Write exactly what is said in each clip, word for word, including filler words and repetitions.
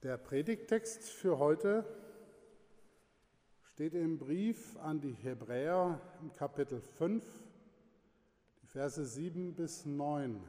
Der Predigttext für heute steht im Brief an die Hebräer im Kapitel fünf, die Verse sieben bis neun.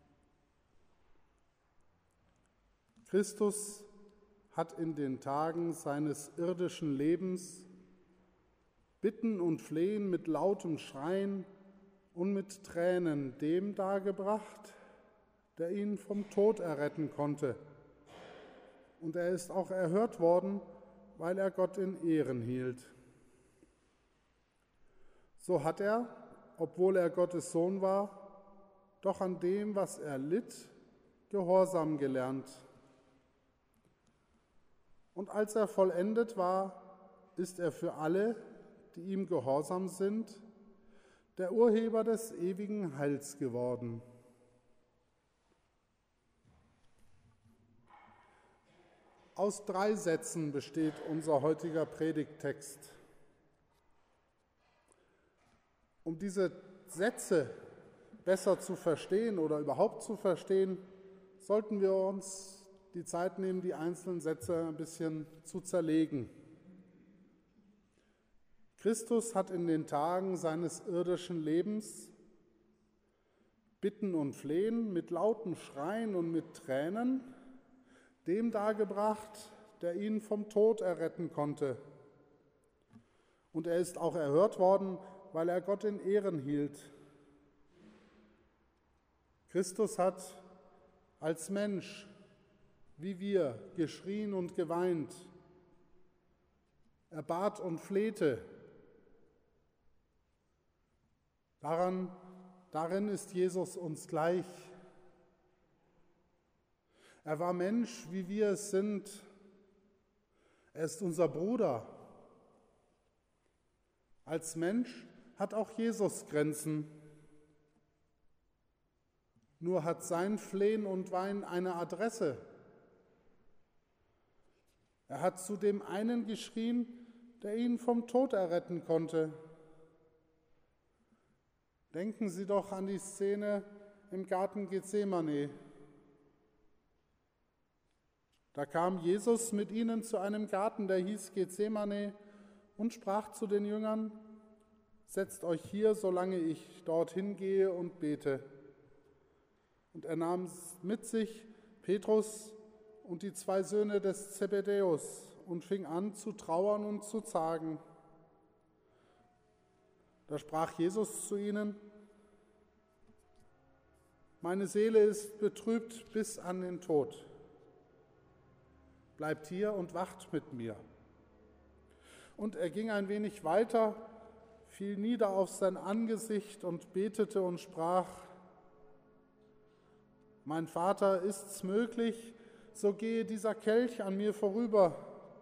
Christus hat in den Tagen seines irdischen Lebens Bitten und Flehen mit lautem Schreien und mit Tränen dem dargebracht, der ihn vom Tod erretten konnte. Und er ist auch erhört worden, weil er Gott in Ehren hielt. So hat er, obwohl er Gottes Sohn war, doch an dem, was er litt, Gehorsam gelernt. Und als er vollendet war, ist er für alle, die ihm gehorsam sind, der Urheber des ewigen Heils geworden. Aus drei Sätzen besteht unser heutiger Predigttext. Um diese Sätze besser zu verstehen oder überhaupt zu verstehen, sollten wir uns die Zeit nehmen, die einzelnen Sätze ein bisschen zu zerlegen. Christus hat in den Tagen seines irdischen Lebens Bitten und Flehen mit lauten Schreien und mit Tränen dem dargebracht, der ihn vom Tod erretten konnte. Und er ist auch erhört worden, weil er Gott in Ehren hielt. Christus hat als Mensch, wie wir, geschrien und geweint. Er bat und flehte. Daran, darin ist Jesus uns gleich. Er war Mensch, wie wir es sind. Er ist unser Bruder. Als Mensch hat auch Jesus Grenzen. Nur hat sein Flehen und Weinen eine Adresse. Er hat zu dem einen geschrien, der ihn vom Tod erretten konnte. Denken Sie doch an die Szene im Garten Gethsemane. Da kam Jesus mit ihnen zu einem Garten, der hieß Gethsemane, und sprach zu den Jüngern: Setzt euch hier, solange ich dorthin gehe und bete. Und er nahm mit sich Petrus und die zwei Söhne des Zebedäus und fing an zu trauern und zu zagen. Da sprach Jesus zu ihnen: Meine Seele ist betrübt bis an den Tod. Bleibt hier und wacht mit mir. Und er ging ein wenig weiter, fiel nieder auf sein Angesicht und betete und sprach: Mein Vater, ist's möglich, so gehe dieser Kelch an mir vorüber.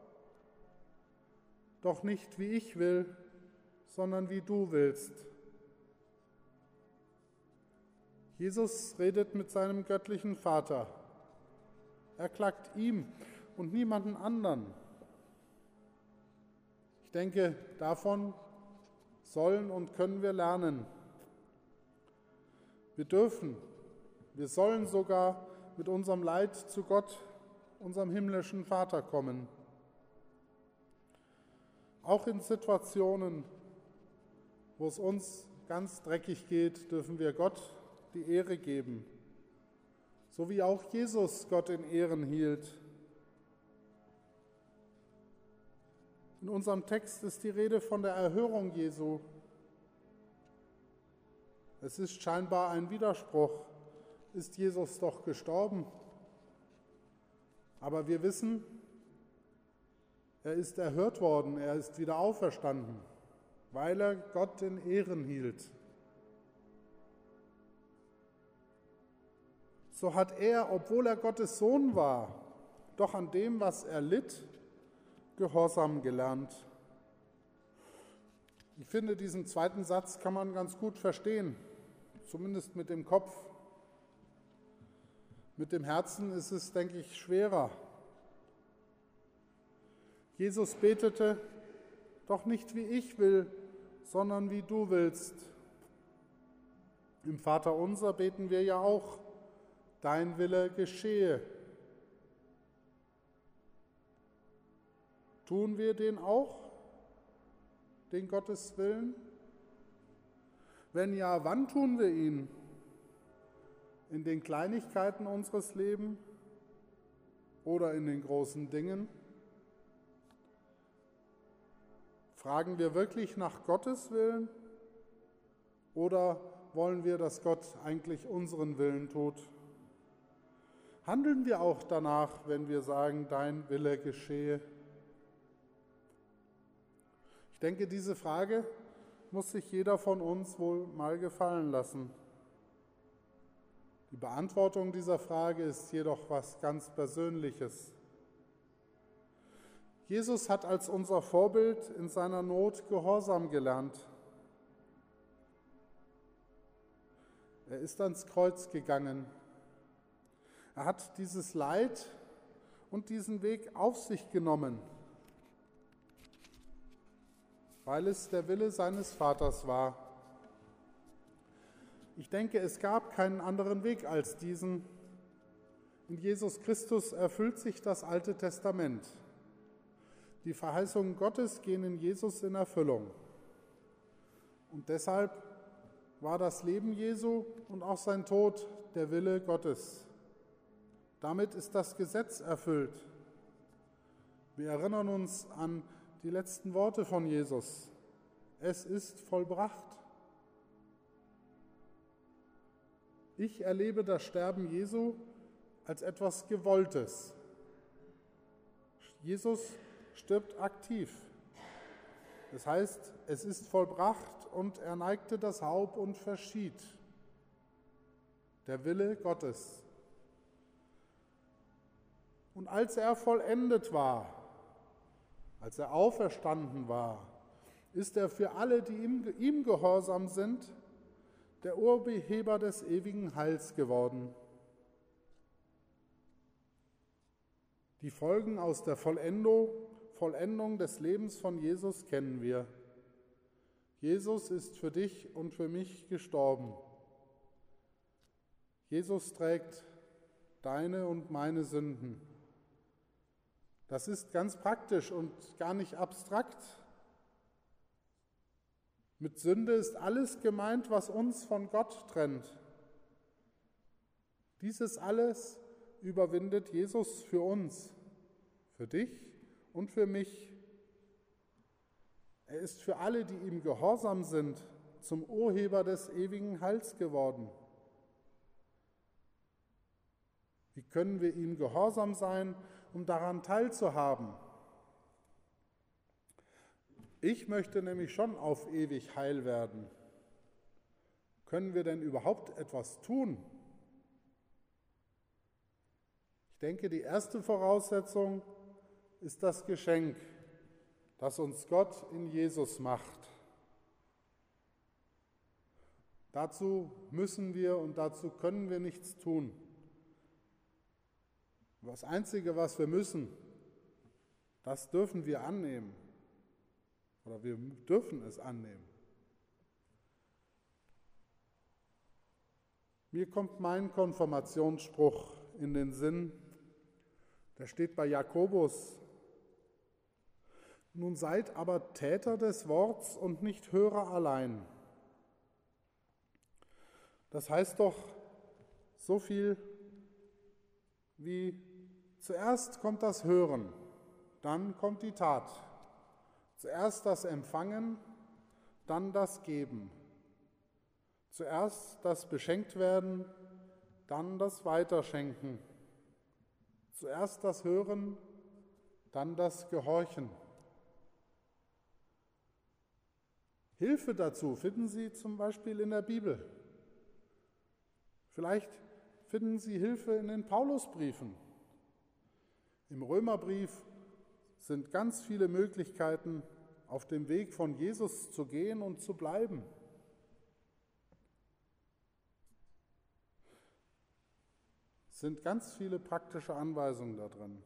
Doch nicht wie ich will, sondern wie du willst. Jesus redet mit seinem göttlichen Vater. Er klagt ihm und niemanden anderen. Ich denke, davon sollen und können wir lernen. Wir dürfen, wir sollen sogar mit unserem Leid zu Gott, unserem himmlischen Vater, kommen. Auch in Situationen, wo es uns ganz dreckig geht, dürfen wir Gott die Ehre geben, so wie auch Jesus Gott in Ehren hielt. In unserem Text ist die Rede von der Erhörung Jesu. Es ist scheinbar ein Widerspruch. Ist Jesus doch gestorben? Aber wir wissen, er ist erhört worden, er ist wieder auferstanden, weil er Gott in Ehren hielt. So hat er, obwohl er Gottes Sohn war, doch an dem, was er litt, Gehorsam gelernt. Ich finde, diesen zweiten Satz kann man ganz gut verstehen, zumindest mit dem Kopf. Mit dem Herzen ist es, denke ich, schwerer. Jesus betete: Doch nicht wie ich will, sondern wie du willst. Im Vaterunser beten wir ja auch: Dein Wille geschehe. Tun wir den auch, den Gotteswillen? Wenn ja, wann tun wir ihn? In den Kleinigkeiten unseres Lebens oder in den großen Dingen? Fragen wir wirklich nach Gottes Willen oder wollen wir, dass Gott eigentlich unseren Willen tut? Handeln wir auch danach, wenn wir sagen, dein Wille geschehe? Ich denke, diese Frage muss sich jeder von uns wohl mal gefallen lassen. Die Beantwortung dieser Frage ist jedoch was ganz Persönliches. Jesus hat als unser Vorbild in seiner Not Gehorsam gelernt. Er ist ans Kreuz gegangen. Er hat dieses Leid und diesen Weg auf sich genommen, weil es der Wille seines Vaters war. Ich denke, es gab keinen anderen Weg als diesen. In Jesus Christus erfüllt sich das Alte Testament. Die Verheißungen Gottes gehen in Jesus in Erfüllung. Und deshalb war das Leben Jesu und auch sein Tod der Wille Gottes. Damit ist das Gesetz erfüllt. Wir erinnern uns an die letzten Worte von Jesus. Es ist vollbracht. Ich erlebe das Sterben Jesu als etwas Gewolltes. Jesus stirbt aktiv. Das heißt, es ist vollbracht und er neigte das Haupt und verschied. Der Wille Gottes. Und als er vollendet war, als er auferstanden war, ist er für alle, die ihm, ihm gehorsam sind, der Urheber des ewigen Heils geworden. Die Folgen aus der Vollendung, Vollendung des Lebens von Jesus kennen wir. Jesus ist für dich und für mich gestorben. Jesus trägt deine und meine Sünden. Das ist ganz praktisch und gar nicht abstrakt. Mit Sünde ist alles gemeint, was uns von Gott trennt. Dieses alles überwindet Jesus für uns, für dich und für mich. Er ist für alle, die ihm gehorsam sind, zum Urheber des ewigen Heils geworden. Wie können wir ihm gehorsam sein, um daran teilzuhaben? Ich möchte nämlich schon auf ewig heil werden. Können wir denn überhaupt etwas tun? Ich denke, die erste Voraussetzung ist das Geschenk, das uns Gott in Jesus macht. Dazu müssen wir und dazu können wir nichts tun. Das Einzige, was wir müssen, das dürfen wir annehmen. Oder wir dürfen es annehmen. Mir kommt mein Konfirmationsspruch in den Sinn, der steht bei Jakobus. Nun seid aber Täter des Worts und nicht Hörer allein. Das heißt doch so viel wie zuerst kommt das Hören, dann kommt die Tat. Zuerst das Empfangen, dann das Geben. Zuerst das Beschenktwerden, dann das Weiterschenken. Zuerst das Hören, dann das Gehorchen. Hilfe dazu finden Sie zum Beispiel in der Bibel. Vielleicht finden Sie Hilfe in den Paulusbriefen. Im Römerbrief sind ganz viele Möglichkeiten, auf dem Weg von Jesus zu gehen und zu bleiben. Es sind ganz viele praktische Anweisungen da drin.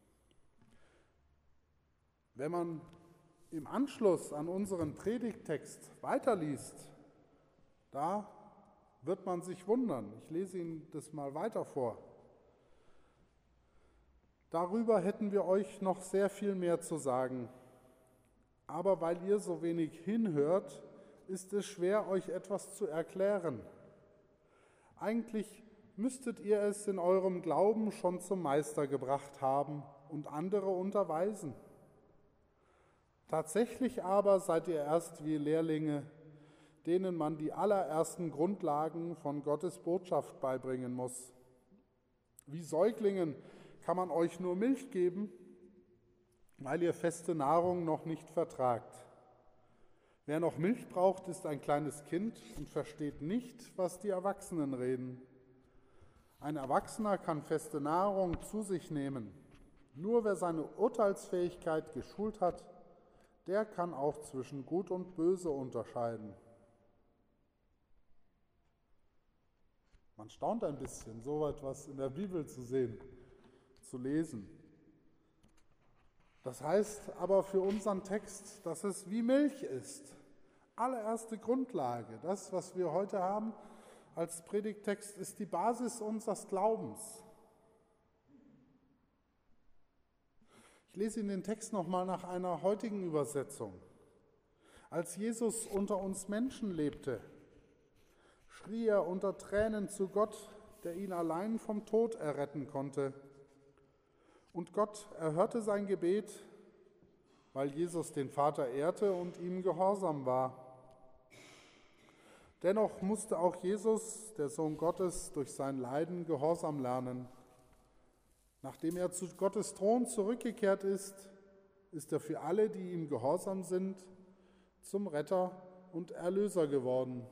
Wenn man im Anschluss an unseren Predigttext weiterliest, da wird man sich wundern. Ich lese Ihnen das mal weiter vor. Darüber hätten wir euch noch sehr viel mehr zu sagen. Aber weil ihr so wenig hinhört, ist es schwer, euch etwas zu erklären. Eigentlich müsstet ihr es in eurem Glauben schon zum Meister gebracht haben und andere unterweisen. Tatsächlich aber seid ihr erst wie Lehrlinge, denen man die allerersten Grundlagen von Gottes Botschaft beibringen muss. Wie Säuglingen kann man euch nur Milch geben, weil ihr feste Nahrung noch nicht vertragt. Wer noch Milch braucht, ist ein kleines Kind und versteht nicht, was die Erwachsenen reden. Ein Erwachsener kann feste Nahrung zu sich nehmen. Nur wer seine Urteilsfähigkeit geschult hat, der kann auch zwischen Gut und Böse unterscheiden. Man staunt ein bisschen, so etwas in der Bibel zu sehen, zu lesen. Das heißt aber für unseren Text, dass es wie Milch ist. Allererste Grundlage, das, was wir heute haben als Predigttext, ist die Basis unseres Glaubens. Ich lese Ihnen den Text nochmal nach einer heutigen Übersetzung. Als Jesus unter uns Menschen lebte, schrie er unter Tränen zu Gott, der ihn allein vom Tod erretten konnte. Und Gott erhörte sein Gebet, weil Jesus den Vater ehrte und ihm gehorsam war. Dennoch musste auch Jesus, der Sohn Gottes, durch sein Leiden Gehorsam lernen. Nachdem er zu Gottes Thron zurückgekehrt ist, ist er für alle, die ihm gehorsam sind, zum Retter und Erlöser geworden.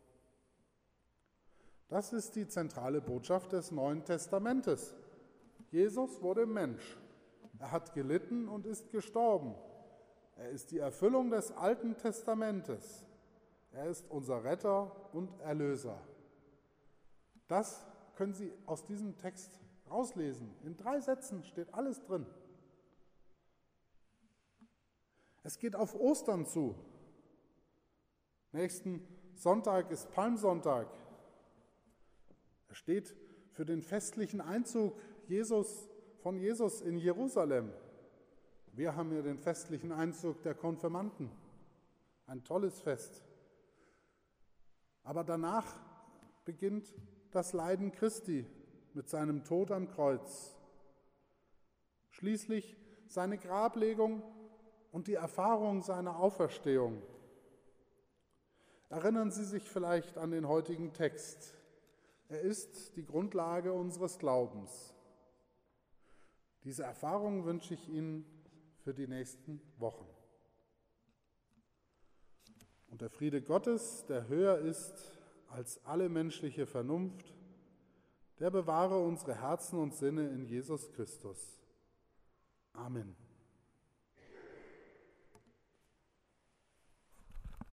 Das ist die zentrale Botschaft des Neuen Testamentes. Jesus wurde Mensch. Er hat gelitten und ist gestorben. Er ist die Erfüllung des Alten Testamentes. Er ist unser Retter und Erlöser. Das können Sie aus diesem Text rauslesen. In drei Sätzen steht alles drin. Es geht auf Ostern zu. Nächsten Sonntag ist Palmsonntag. Er steht für den festlichen Einzug Jesus, von Jesus in Jerusalem. Wir haben hier den festlichen Einzug der Konfirmanden. Ein tolles Fest. Aber danach beginnt das Leiden Christi mit seinem Tod am Kreuz. Schließlich seine Grablegung und die Erfahrung seiner Auferstehung. Erinnern Sie sich vielleicht an den heutigen Text. Er ist die Grundlage unseres Glaubens. Diese Erfahrung wünsche ich Ihnen für die nächsten Wochen. Und der Friede Gottes, der höher ist als alle menschliche Vernunft, der bewahre unsere Herzen und Sinne in Jesus Christus. Amen.